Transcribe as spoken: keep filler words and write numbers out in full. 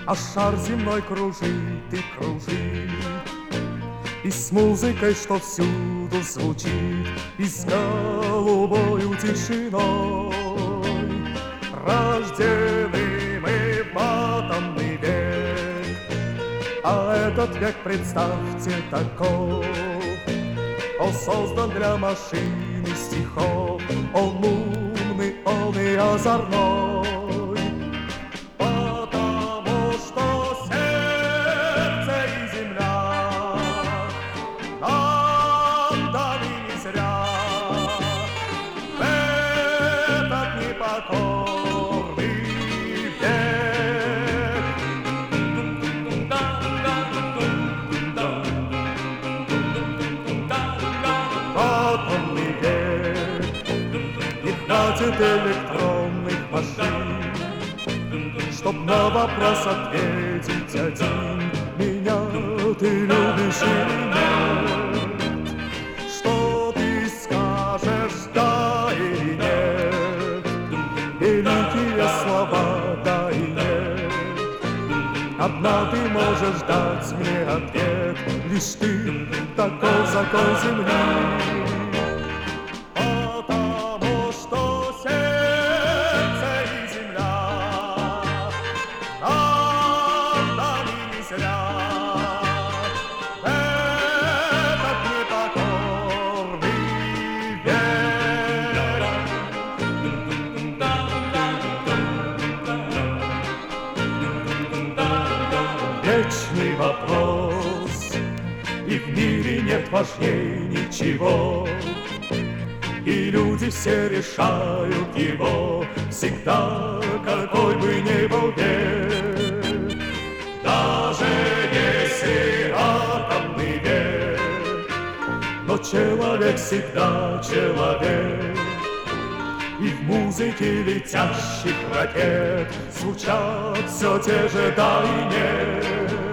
А шар земной кружит и кружит, и с музыкой, что всюду звучит, и с голубою тишиной. Рождены мы в атомный век, а этот век, представьте, таков. Он создан для машин и стихов, он умный, он и озорной. Потому что сердце и земля нам даны не зря. В этот непокорный век атомный век не хватит электронных машин, чтоб на вопрос ответить один: меня ты любишь или нет? Что ты скажешь, да или нет? Великие слова, да и нет. Одна ты можешь дать мне ответ, лишь ты, такой закон земли. Потому что сердце и земля нам даны не зря. Этот непокорный век. Вечный вопрос, и в мире нет важней ничего, и люди все решают его всегда, какой бы ни был век. Даже если атомный век, но человек всегда человек. И в музыке летящих ракет звучат все те же да и нет.